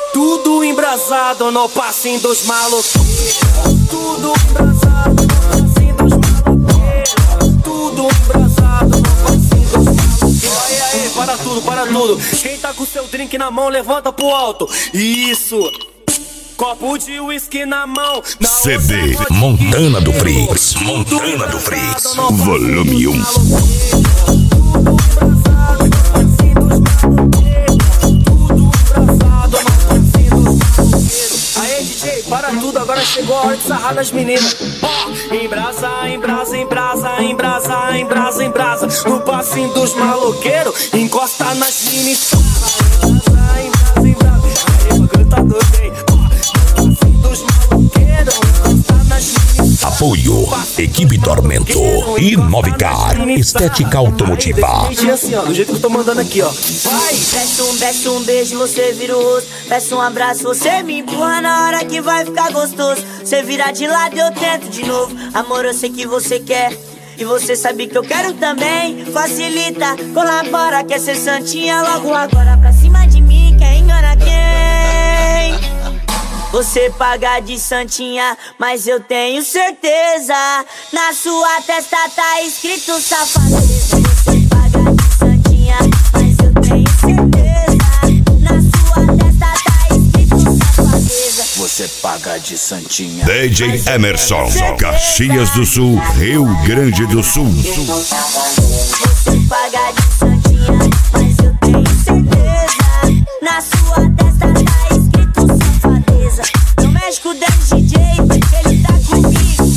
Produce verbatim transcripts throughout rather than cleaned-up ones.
Tudo embrasado no passinho dos maloqueiros. Tudo embrasado no passinho dos maloqueiros. Tudo embrasado no passinho dos maloqueiros. Olha aí, para tudo, para tudo. Quem tá com seu drink na mão, levanta pro alto. Isso. Copo de uísque na mão. Na C D Montana do Freaks. Montana do Freaks. Volume um. Para tudo, agora chegou a hora de sarrar nas meninas. Ó, oh, embrasa, embrasa, embrasa, embrasa, embrasa, embrasa. No passinho dos maloqueiros, encosta nas minis. Embrasa, embrasa, embrasa. Aí, cantador, hein? Ó, no passinho dos maloqueiros, encosta nas minis. Apoio, Equipe Tormento e Novicar, estética automotiva. Assim, ó, do jeito que eu tô mandando aqui, ó. Vai! Peço um, peço um beijo, você vira o rosto. Peço um abraço, você me empurra na hora que vai ficar gostoso. Você vira de lado e eu tento de novo. Amor, eu sei que você quer e você sabe que eu quero também. Facilita, colabora, quer ser santinha logo agora pra cima de mim. Quer enganar quem? Você paga de santinha, mas eu tenho certeza. Na sua testa tá escrito safadeza. Você paga de santinha, mas eu tenho certeza. Na sua testa tá escrito safadeza. Você paga de santinha. D J Emerson, Caxias do Sul, Rio Grande do Sul. Você paga de santinha, mas eu tenho certeza. Na sua testa tá escrito safadeza. No México tem D J, ele tá comigo.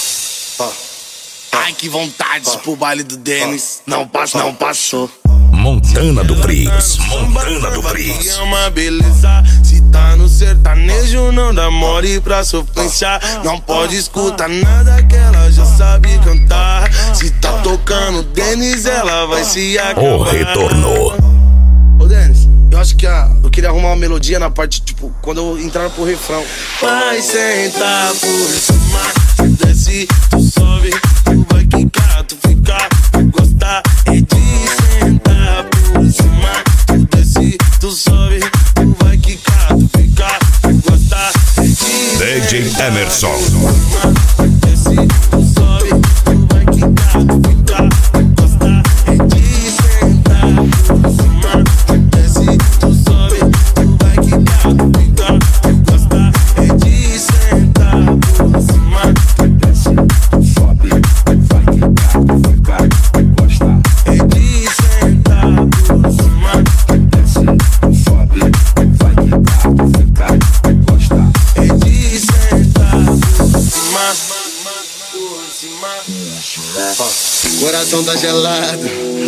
Ai, que vontade pro baile do Dennis. Não passou, não passou. Montana do Freaks. Montana do Freaks. É uma beleza. Se tá no sertanejo, não dá mole pra sofrência. Não pode escutar nada que ela já sabe cantar. Se tá tocando Dennis, ela vai se acabar. O retorno. Ô Dennis, eu acho que a, eu queria arrumar uma melodia na parte, tipo, quando eu entrar pro refrão. Vai sentar por cima, tu desce, tu sobe, tu vai quicar, tu fica, tu gostar é de sentar por cima, tu desce, tu sobe, tu vai quicar, tu fica, tu gostar é de D J Emerson. tu desce, tu sobe, tu vai quicar, tu fica, tu gostar é de sentar por cima, tu desce, tu sobe, tu vai quicar, tu fica, tu gostar é de sentar por cima, tu desce, tu sobe, tu vai quicar, tu fica, tu gostar é de sentar por cima, tu desce, tu sobe, tu vai quicar, tu fica, tu gostar é de sentar por cima, por cima. Coração tá gelado.